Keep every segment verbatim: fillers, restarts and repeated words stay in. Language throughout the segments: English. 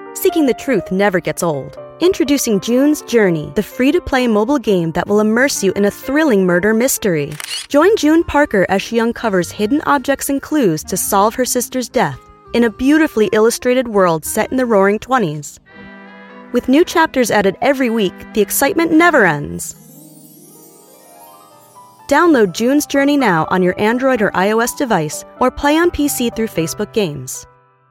Seeking the truth never gets old. Introducing June's Journey, the free-to-play mobile game that will immerse you in a thrilling murder mystery. Join June Parker as she uncovers hidden objects and clues to solve her sister's death in a beautifully illustrated world set in the roaring twenties. With new chapters added every week, the excitement never ends. Download June's Journey now on your Android or iOS device, or play on P C through Facebook Games.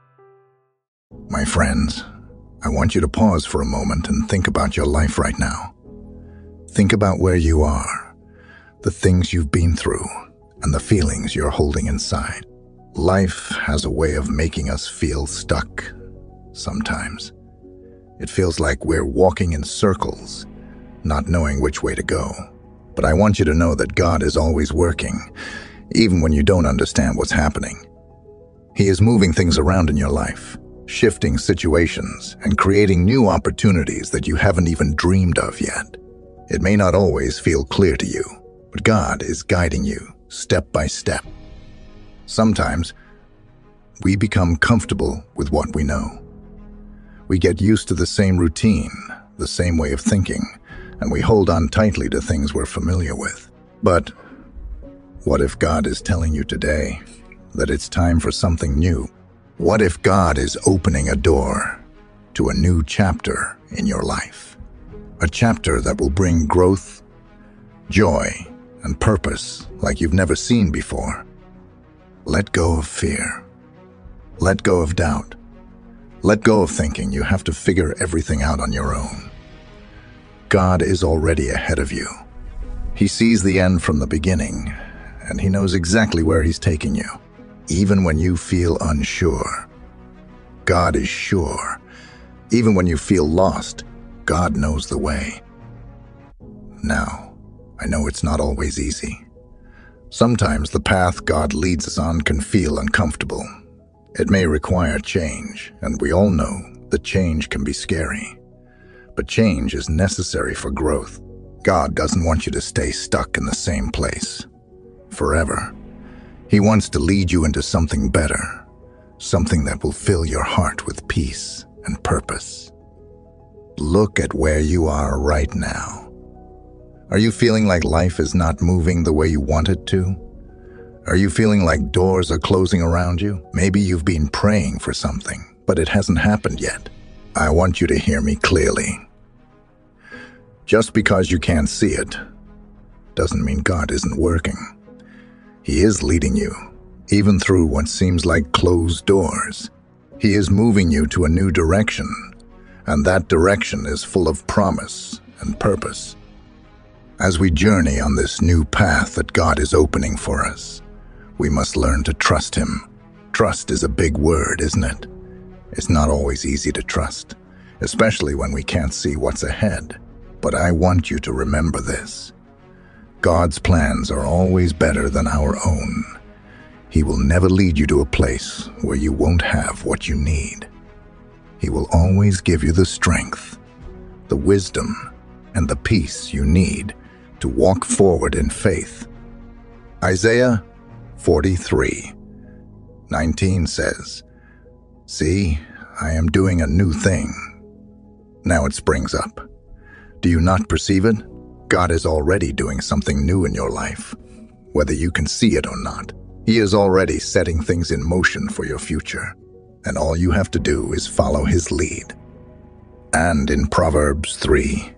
My friends, I want you to pause for a moment and think about your life right now. Think about where you are, the things you've been through, and the feelings you're holding inside. Life has a way of making us feel stuck sometimes. It feels like we're walking in circles, not knowing which way to go. But I want you to know that God is always working, even when you don't understand what's happening. He is moving things around in your life, shifting situations, and creating new opportunities that you haven't even dreamed of yet. It may not always feel clear to you, but God is guiding you step by step. Sometimes, we become comfortable with what we know. We get used to the same routine, the same way of thinking, and we hold on tightly to things we're familiar with. But what if God is telling you today that it's time for something new? What if God is opening a door to a new chapter in your life? A chapter that will bring growth, joy, and purpose like you've never seen before. Let go of fear. Let go of doubt. Let go of thinking you have to figure everything out on your own. God is already ahead of you. He sees the end from the beginning, and He knows exactly where He's taking you. Even when you feel unsure, God is sure. Even when you feel lost, God knows the way. Now, I know it's not always easy. Sometimes the path God leads us on can feel uncomfortable. It may require change, and we all know that change can be scary. But change is necessary for growth. God doesn't want you to stay stuck in the same place forever. He wants to lead you into something better, something that will fill your heart with peace and purpose. Look at where you are right now. Are you feeling like life is not moving the way you want it to? Are you feeling like doors are closing around you? Maybe you've been praying for something, but it hasn't happened yet. I want you to hear me clearly. Just because you can't see it doesn't mean God isn't working. He is leading you, even through what seems like closed doors. He is moving you to a new direction, and that direction is full of promise and purpose. As we journey on this new path that God is opening for us, we must learn to trust Him. Trust is a big word, isn't it? It's not always easy to trust, especially when we can't see what's ahead. But I want you to remember this. God's plans are always better than our own. He will never lead you to a place where you won't have what you need. He will always give you the strength, the wisdom, and the peace you need to walk forward in faith. Isaiah forty-three nineteen says, "See, I am doing a new thing. Now it springs up. Do you not perceive it? God is already doing something new in your life, whether you can see it or not. He is already setting things in motion for your future, and all you have to do is follow His lead." And in Proverbs three,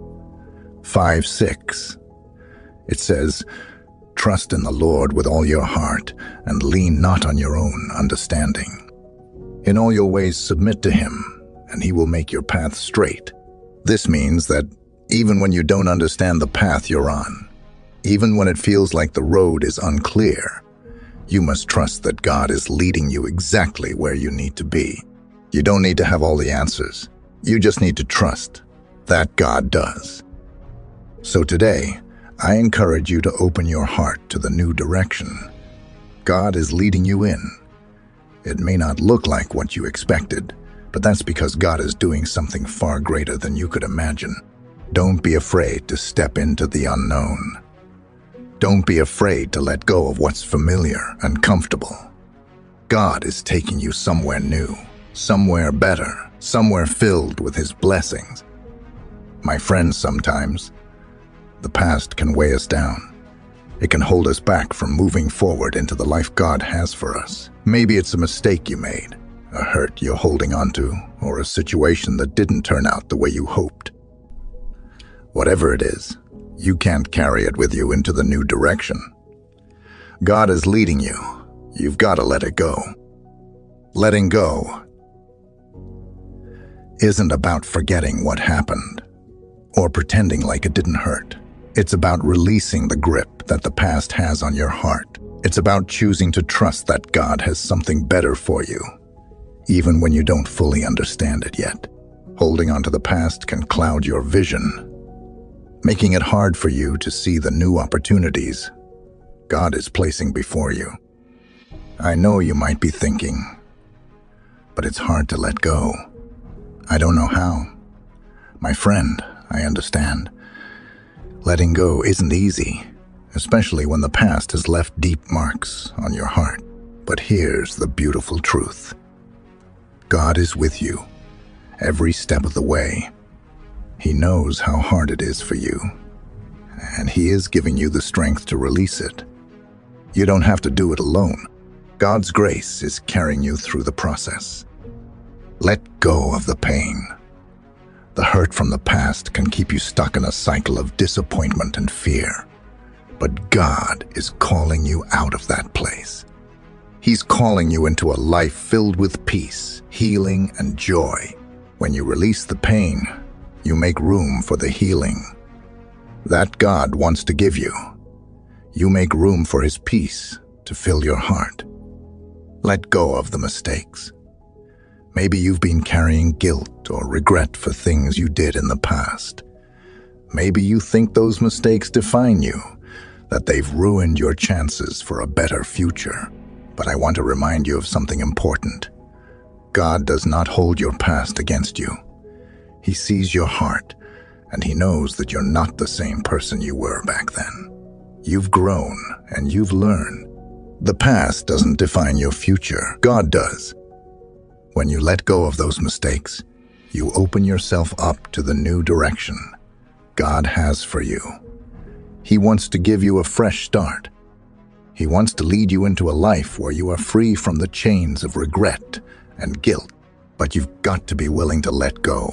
five, six, it says, "Trust in the Lord with all your heart, and lean not on your own understanding. In all your ways submit to Him, and He will make your path straight." This means that even when you don't understand the path you're on, even when it feels like the road is unclear, you must trust that God is leading you exactly where you need to be. You don't need to have all the answers. You just need to trust that God does. So today, I encourage you to open your heart to the new direction God is leading you in. It may not look like what you expected, but that's because God is doing something far greater than you could imagine. Don't be afraid to step into the unknown. Don't be afraid to let go of what's familiar and comfortable. God is taking you somewhere new, somewhere better, somewhere filled with His blessings. My friends, sometimes the past can weigh us down. It can hold us back from moving forward into the life God has for us. Maybe it's a mistake you made, a hurt you're holding onto, or a situation that didn't turn out the way you hoped. Whatever it is, you can't carry it with you into the new direction. God is leading you. You've got to let it go. Letting go isn't about forgetting what happened or pretending like it didn't hurt. It's about releasing the grip that the past has on your heart. It's about choosing to trust that God has something better for you, even when you don't fully understand it yet. Holding on to the past can cloud your vision, making it hard for you to see the new opportunities God is placing before you. I know you might be thinking, but it's hard to let go. I don't know how. My friend, I understand. Letting go isn't easy, especially when the past has left deep marks on your heart. But here's the beautiful truth. God is with you every step of the way. He knows how hard it is for you, and He is giving you the strength to release it. You don't have to do it alone. God's grace is carrying you through the process. Let go of the pain. The hurt from the past can keep you stuck in a cycle of disappointment and fear. But God is calling you out of that place. He's calling you into a life filled with peace, healing, and joy. When you release the pain, you make room for the healing that God wants to give you. You make room for His peace to fill your heart. Let go of the mistakes. Maybe you've been carrying guilt or regret for things you did in the past. Maybe you think those mistakes define you, that they've ruined your chances for a better future. But I want to remind you of something important. God does not hold your past against you. He sees your heart, and He knows that you're not the same person you were back then. You've grown, and you've learned. The past doesn't define your future. God does. When you let go of those mistakes, you open yourself up to the new direction God has for you. He wants to give you a fresh start. He wants to lead you into a life where you are free from the chains of regret and guilt. But you've got to be willing to let go,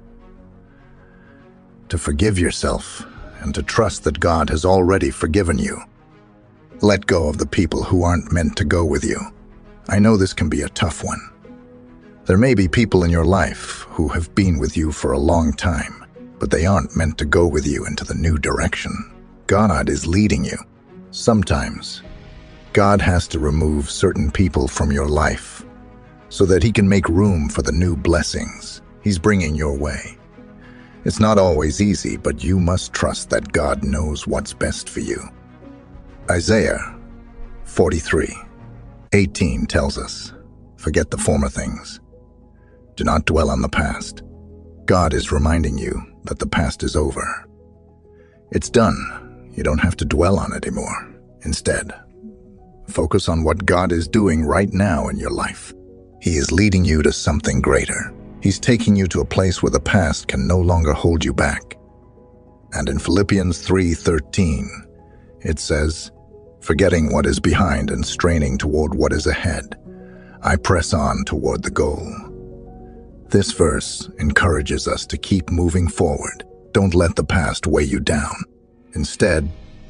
to forgive yourself, and to trust that God has already forgiven you. Let go of the people who aren't meant to go with you. I know this can be a tough one. There may be people in your life who have been with you for a long time, but they aren't meant to go with you into the new direction. God is leading you. Sometimes, God has to remove certain people from your life so that He can make room for the new blessings He's bringing your way. It's not always easy, but you must trust that God knows what's best for you. Isaiah forty-three eighteen tells us, "Forget the former things. Do not dwell on the past." God is reminding you that the past is over. It's done. You don't have to dwell on it anymore. Instead, focus on what God is doing right now in your life. He is leading you to something greater. He's taking you to a place where the past can no longer hold you back. And in Philippians three thirteen, it says, "Forgetting what is behind and straining toward what is ahead, I press on toward the goal." This verse encourages us to keep moving forward. Don't let the past weigh you down. Instead,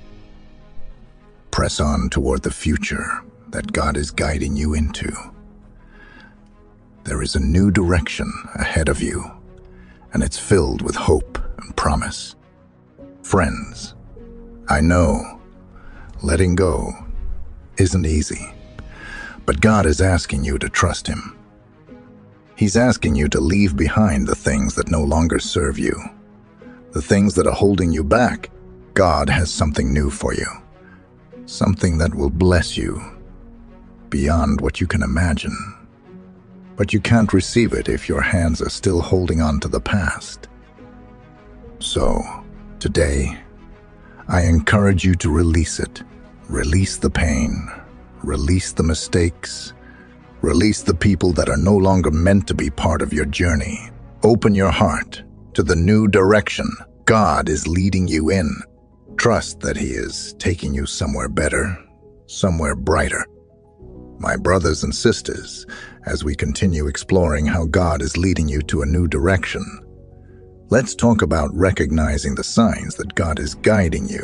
press on toward the future that God is guiding you into. There is a new direction ahead of you, and it's filled with hope and promise. Friends, I know letting go isn't easy, but God is asking you to trust Him. He's asking you to leave behind the things that no longer serve you, the things that are holding you back. God has something new for you, something that will bless you beyond what you can imagine. But you can't receive it if your hands are still holding on to the past. So, today, I encourage you to release it. Release the pain, release the mistakes, Release the people that are no longer meant to be part of your journey. Open your heart to the new direction God is leading you in. Trust that He is taking you somewhere better, somewhere brighter. My brothers and sisters, as we continue exploring how God is leading you to a new direction, let's talk about recognizing the signs that God is guiding you.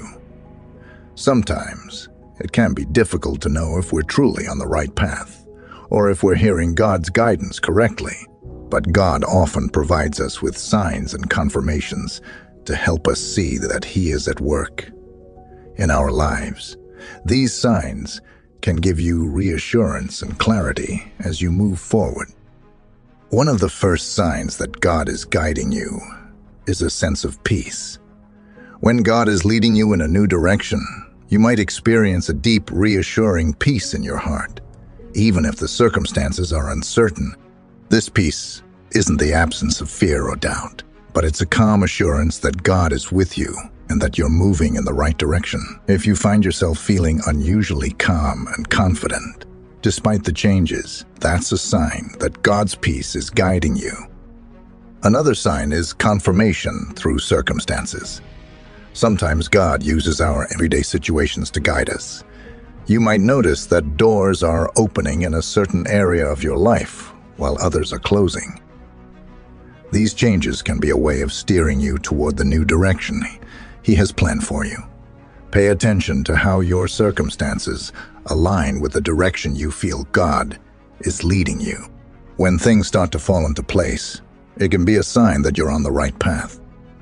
Sometimes, it can be difficult to know if we're truly on the right path, or if we're hearing God's guidance correctly. But God often provides us with signs and confirmations to help us see that He is at work in our lives. These signs can give you reassurance and clarity as you move forward. One of the first signs that God is guiding you is a sense of peace. When God is leading you in a new direction, you might experience a deep, reassuring peace in your heart, even if the circumstances are uncertain. This peace isn't the absence of fear or doubt, but it's a calm assurance that God is with you and that you're moving in the right direction. If you find yourself feeling unusually calm and confident, despite the changes, that's a sign that God's peace is guiding you. Another sign is confirmation through circumstances. Sometimes God uses our everyday situations to guide us. You might notice that doors are opening in a certain area of your life while others are closing. These changes can be a way of steering you toward the new direction He has planned for you. Pay attention to how your circumstances align with the direction you feel God is leading you. When things start to fall into place, it can be a sign that you're on the right path.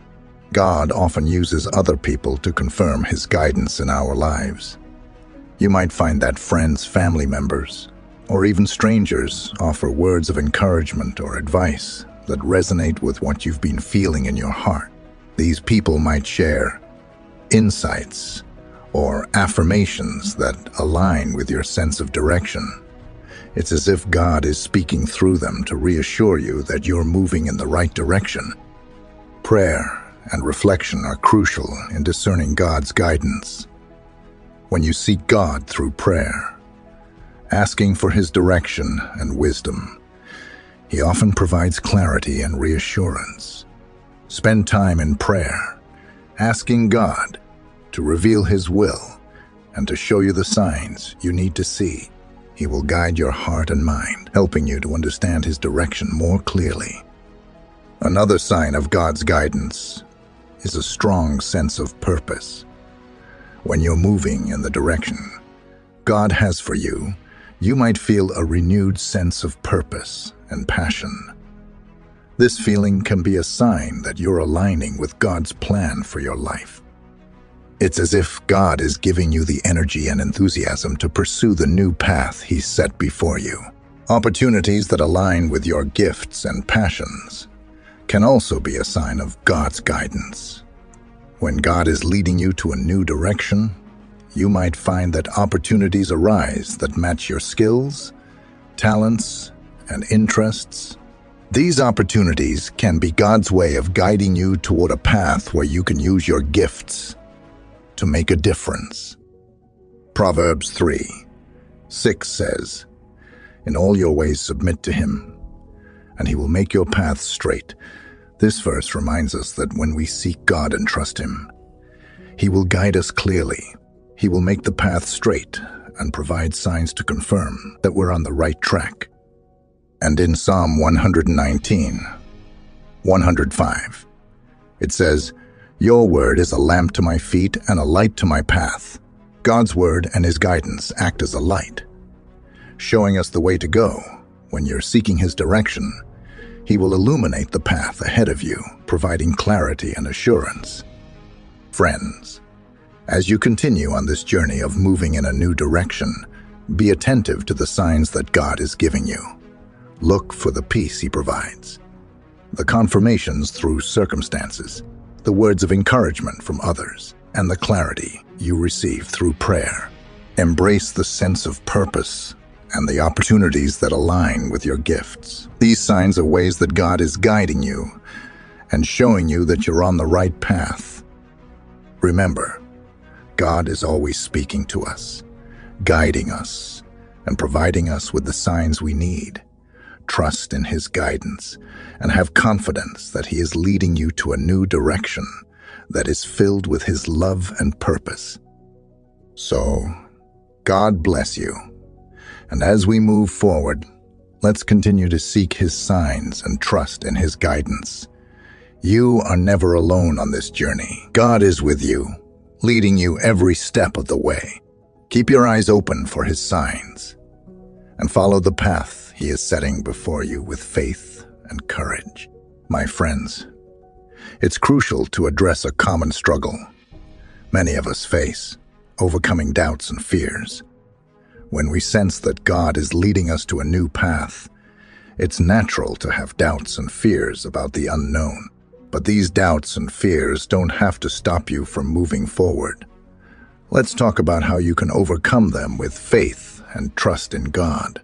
God often uses other people to confirm His guidance in our lives. You might find that friends, family members, or even strangers offer words of encouragement or advice that resonate with what you've been feeling in your heart. These people might share insights or affirmations that align with your sense of direction. It's as if God is speaking through them to reassure you that you're moving in the right direction. Prayer and reflection are crucial in discerning God's guidance. When you seek God through prayer, asking for His direction and wisdom, He often provides clarity and reassurance. Spend time in prayer, asking God to reveal His will and to show you the signs you need to see. He will guide your heart and mind, helping you to understand His direction more clearly. Another sign of God's guidance is a strong sense of purpose. When you're moving in the direction God has for you, you might feel a renewed sense of purpose and passion. This feeling can be a sign that you're aligning with God's plan for your life. It's as if God is giving you the energy and enthusiasm to pursue the new path He's set before you. Opportunities that align with your gifts and passions can also be a sign of God's guidance. When God is leading you to a new direction, you might find that opportunities arise that match your skills, talents, and interests. These opportunities can be God's way of guiding you toward a path where you can use your gifts to make a difference. Proverbs three six says, "In all your ways submit to Him, and He will make your paths straight." This verse reminds us that when we seek God and trust Him, He will guide us clearly. He will make the path straight and provide signs to confirm that we're on the right track. And in Psalm one nineteen, one oh five, it says, "Your word is a lamp to my feet and a light to my path." God's word and His guidance act as a light, showing us the way to go. When you're seeking His direction, He will illuminate the path ahead of you, providing clarity and assurance. Friends, as you continue on this journey of moving in a new direction, be attentive to the signs that God is giving you. Look for the peace He provides, the confirmations through circumstances, the words of encouragement from others, and the clarity you receive through prayer. Embrace the sense of purpose and the opportunities that align with your gifts. These signs are ways that God is guiding you and showing you that you're on the right path. Remember, God is always speaking to us, guiding us, and providing us with the signs we need. Trust in His guidance and have confidence that He is leading you to a new direction that is filled with His love and purpose. So, God bless you. And as we move forward, let's continue to seek His signs and trust in His guidance. You are never alone on this journey. God is with you, leading you every step of the way. Keep your eyes open for His signs and follow the path He is setting before you with faith and courage. My friends, it's crucial to address a common struggle many of us face, overcoming doubts and fears. When we sense that God is leading us to a new path, it's natural to have doubts and fears about the unknown. But these doubts and fears don't have to stop you from moving forward. Let's talk about how you can overcome them with faith and trust in God.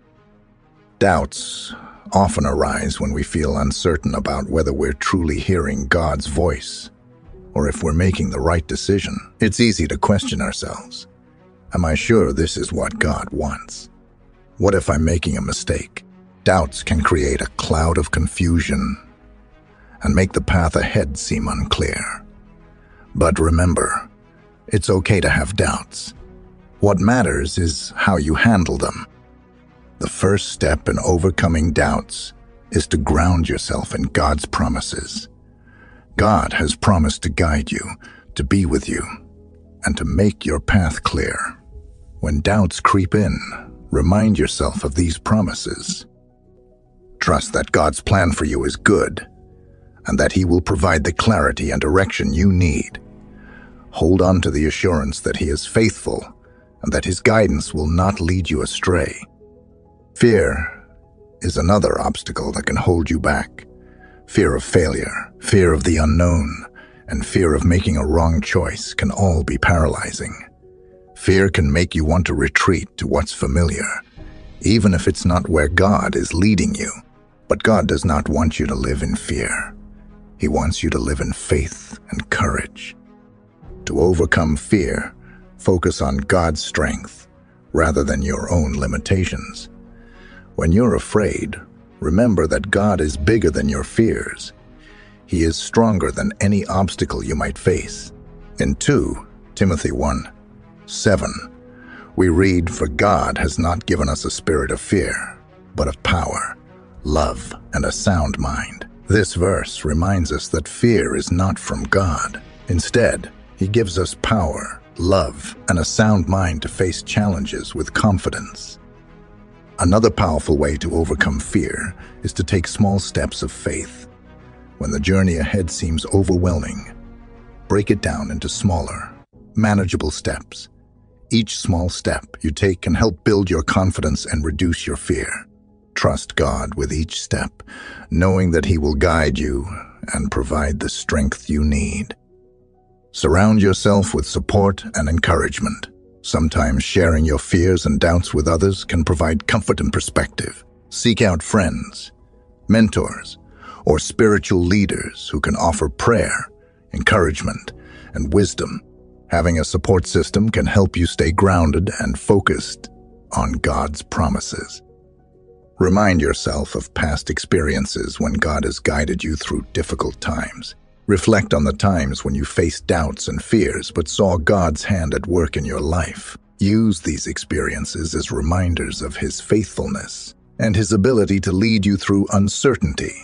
Doubts often arise when we feel uncertain about whether we're truly hearing God's voice or if we're making the right decision. It's easy to question ourselves. Am I sure this is what God wants? What if I'm making a mistake? Doubts can create a cloud of confusion and make the path ahead seem unclear. But remember, it's okay to have doubts. What matters is how you handle them. The first step in overcoming doubts is to ground yourself in God's promises. God has promised to guide you, to be with you, and to make your path clear. When doubts creep in, remind yourself of these promises. Trust that God's plan for you is good, and that He will provide the clarity and direction you need. Hold on to the assurance that He is faithful and that His guidance will not lead you astray. Fear is another obstacle that can hold you back. Fear of failure, fear of the unknown, and fear of making a wrong choice can all be paralyzing. Fear can make you want to retreat to what's familiar, even if it's not where God is leading you. But God does not want you to live in fear. He wants you to live in faith and courage. To overcome fear, focus on God's strength rather than your own limitations. When you're afraid, remember that God is bigger than your fears. He is stronger than any obstacle you might face. In Second Timothy one seven, we read, "For God has not given us a spirit of fear, but of power, love, and a sound mind." This verse reminds us that fear is not from God. Instead, He gives us power, love, and a sound mind to face challenges with confidence. Another powerful way to overcome fear is to take small steps of faith. When the journey ahead seems overwhelming, break it down into smaller, manageable steps. Each small step you take can help build your confidence and reduce your fear. Trust God with each step, knowing that He will guide you and provide the strength you need. Surround yourself with support and encouragement. Sometimes sharing your fears and doubts with others can provide comfort and perspective. Seek out friends, mentors, or spiritual leaders who can offer prayer, encouragement, and wisdom. Having a support system can help you stay grounded and focused on God's promises. Remind yourself of past experiences when God has guided you through difficult times. Reflect on the times when you faced doubts and fears but saw God's hand at work in your life. Use these experiences as reminders of His faithfulness and His ability to lead you through uncertainty.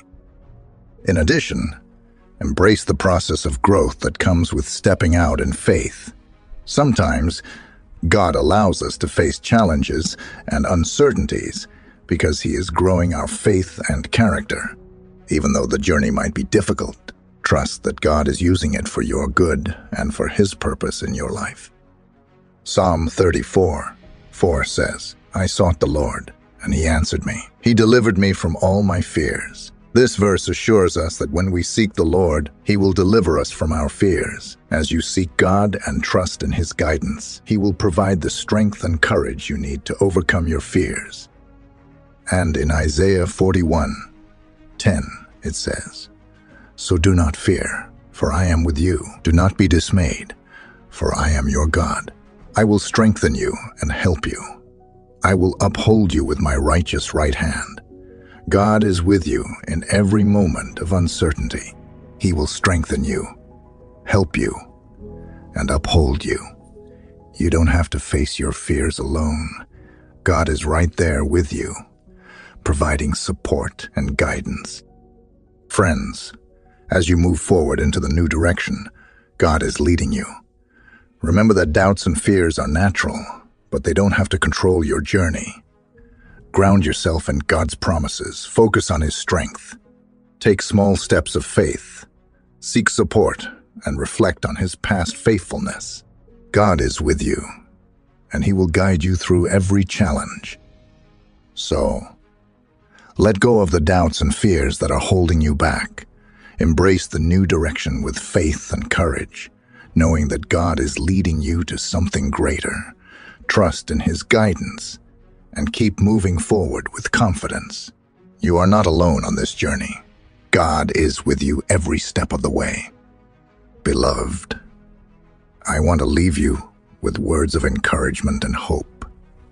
In addition, embrace the process of growth that comes with stepping out in faith. Sometimes, God allows us to face challenges and uncertainties because He is growing our faith and character. Even though the journey might be difficult, trust that God is using it for your good and for His purpose in your life. Psalm thirty-four four says, "I sought the Lord, and He answered me. He delivered me from all my fears." This verse assures us that when we seek the Lord, He will deliver us from our fears. As you seek God and trust in His guidance, He will provide the strength and courage you need to overcome your fears. And in Isaiah forty-one ten, it says, "So do not fear, for I am with you. Do not be dismayed, for I am your God. I will strengthen you and help you. I will uphold you with my righteous right hand. God is with you in every moment of uncertainty. He will strengthen you, help you, and uphold you. You don't have to face your fears alone. God is right there with you, providing support and guidance. Friends, as you move forward into the new direction, God is leading you. Remember that doubts and fears are natural, but they don't have to control your journey. Ground yourself in God's promises. Focus on His strength. Take small steps of faith. Seek support and reflect on His past faithfulness. God is with you, and He will guide you through every challenge. So, let go of the doubts and fears that are holding you back. Embrace the new direction with faith and courage, knowing that God is leading you to something greater. Trust in His guidance and keep moving forward with confidence. You are not alone on this journey. God is with you every step of the way. Beloved, I want to leave you with words of encouragement and hope.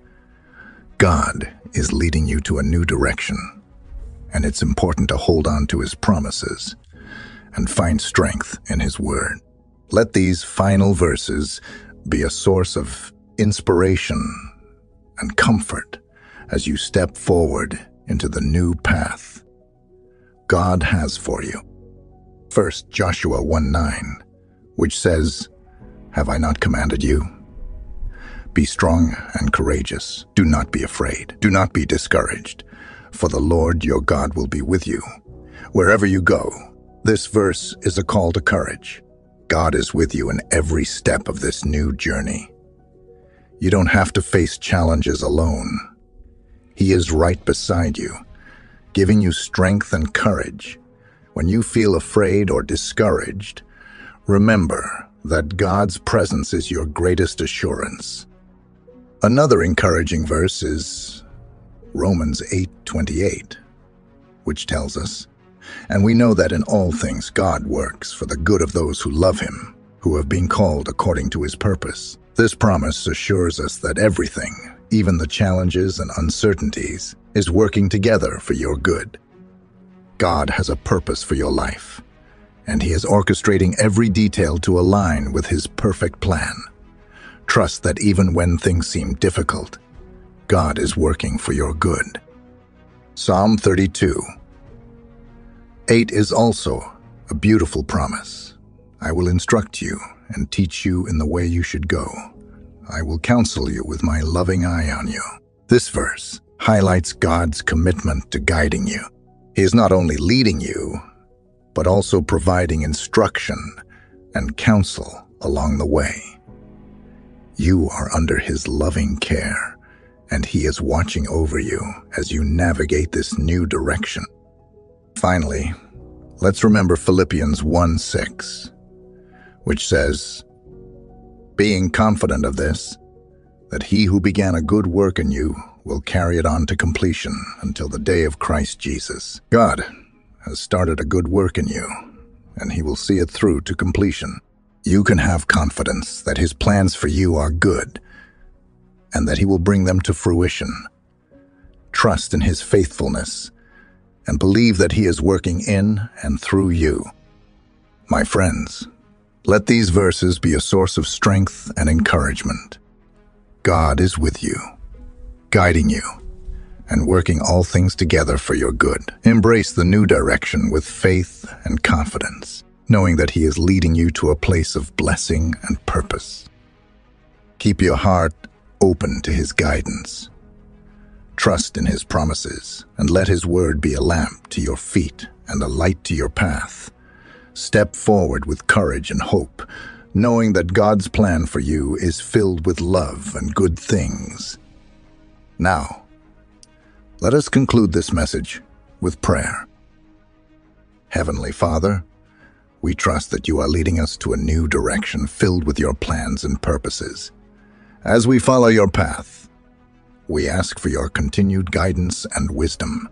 God is leading you to a new direction, and it's important to hold on to His promises and find strength in His word. Let these final verses be a source of inspiration and comfort as you step forward into the new path God has for you. First Joshua one nine, which says, "Have I not commanded you? Be strong and courageous. Do not be afraid. Do not be discouraged, for the Lord your God will be with you wherever you go." This verse is a call to courage. God is with you in every step of this new journey. You don't have to face challenges alone. He is right beside you, giving you strength and courage. When you feel afraid or discouraged, remember that God's presence is your greatest assurance. Another encouraging verse is Romans eight twenty-eight, which tells us, "And we know that in all things God works for the good of those who love Him, who have been called according to His purpose." This promise assures us that everything, even the challenges and uncertainties, is working together for your good. God has a purpose for your life, and He is orchestrating every detail to align with His perfect plan. Trust that even when things seem difficult, God is working for your good. Psalm thirty-two eight is also a beautiful promise. "I will instruct you and teach you in the way you should go. I will counsel you with my loving eye on you." This verse highlights God's commitment to guiding you. He is not only leading you, but also providing instruction and counsel along the way. You are under His loving care, and He is watching over you as you navigate this new direction. Finally, let's remember Philippians one six, which says, "Being confident of this, that He who began a good work in you will carry it on to completion until the day of Christ Jesus." God has started a good work in you, and He will see it through to completion. You can have confidence that His plans for you are good, and that He will bring them to fruition. Trust in His faithfulness, and believe that He is working in and through you. My friends, let these verses be a source of strength and encouragement. God is with you, guiding you, and working all things together for your good. Embrace the new direction with faith and confidence, knowing that He is leading you to a place of blessing and purpose. Keep your heart open to His guidance. Trust in His promises, and let His word be a lamp to your feet and a light to your path. Step forward with courage and hope, knowing that God's plan for you is filled with love and good things. Now, let us conclude this message with prayer. Heavenly Father, we trust that you are leading us to a new direction filled with your plans and purposes. As we follow your path, we ask for your continued guidance and wisdom.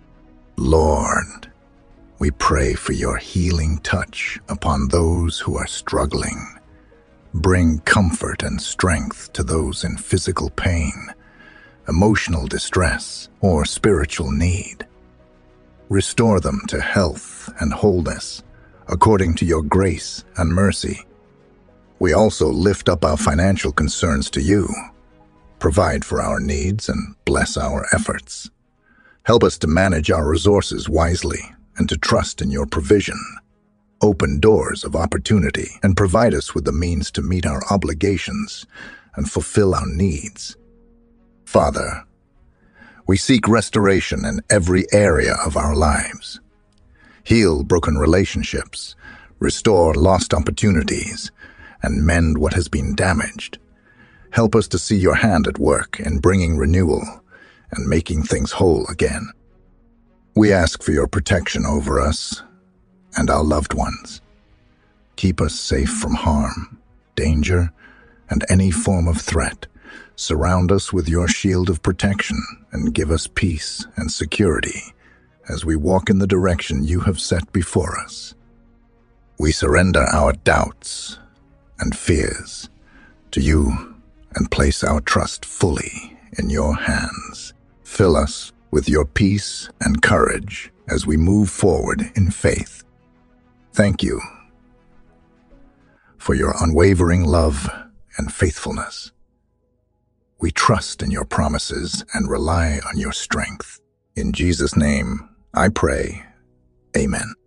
Lord, we pray for your healing touch upon those who are struggling. Bring comfort and strength to those in physical pain, emotional distress, or spiritual need. Restore them to health and wholeness, according to your grace and mercy. We also lift up our financial concerns to you. Provide for our needs and bless our efforts. Help us to manage our resources wisely and to trust in your provision. Open doors of opportunity and provide us with the means to meet our obligations and fulfill our needs. Father, we seek restoration in every area of our lives. Heal broken relationships, restore lost opportunities, and mend what has been damaged. Help us to see your hand at work in bringing renewal and making things whole again. We ask for your protection over us and our loved ones. Keep us safe from harm, danger, and any form of threat. Surround us with your shield of protection and give us peace and security as we walk in the direction you have set before us. We surrender our doubts and fears to you and place our trust fully in your hands. Fill us with your peace and courage as we move forward in faith. Thank you for your unwavering love and faithfulness. We trust in your promises and rely on your strength. In Jesus' name, I pray. Amen.